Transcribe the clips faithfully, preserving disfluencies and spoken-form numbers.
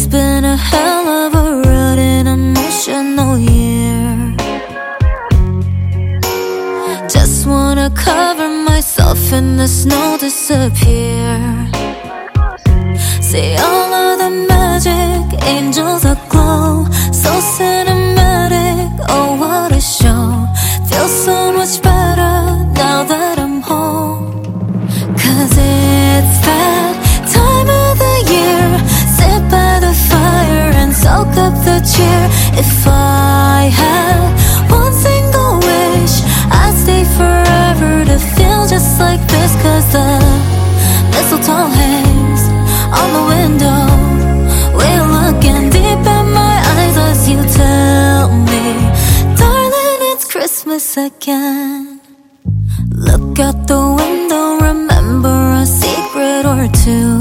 been a hell of a road and emotional year. Just wanna cover myself in the snow, disappear. See all of the magic, angels aglow, so cinematic, oh what a show. Feels so much better now that I'm home. Cause it's that time of the year, sit by the fire and soak up the cheer. If I had one single wish, I'd stay forever to feel just like this. Cause the mistletoe hangs on the window, we're looking deep in my eyes as you tell me, darling, it's Christmas again. Look out the window, remember a secret or two.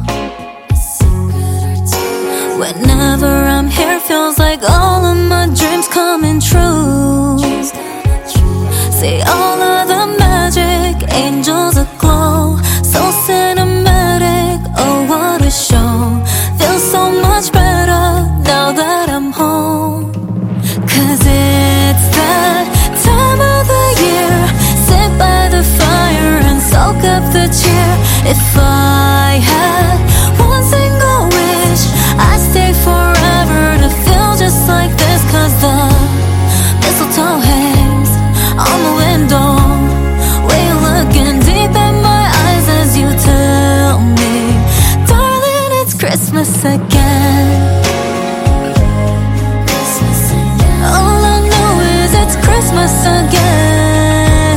Whenever I'm here, feels like all of my dreams coming true. See all of the magic, angels aglow, so cinematic, oh what a show. Feels so much better now that I'm home. Cause it's that time of the year, sit by the fire and soak up the cheer. If I had one single wish, I'd stay forever to feel just like this. Cause the mistletoe hangs on the window, we're looking deep in my eyes as you tell me, darling, it's Christmas again. All I know is it's Christmas again.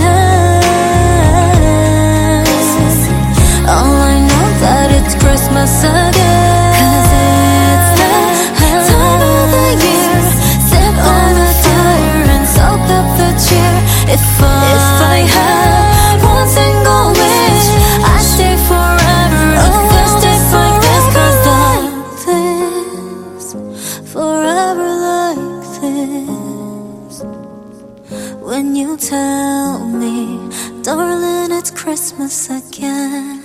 All I know that it's Christmas again. Cause it's that time of the year, sit by the fire and soak up the cheer. If I, if I had one single wish, I'd stay forever to feel just like this. Cause like this, forever like this. When you tell me, darling, it's Christmas again.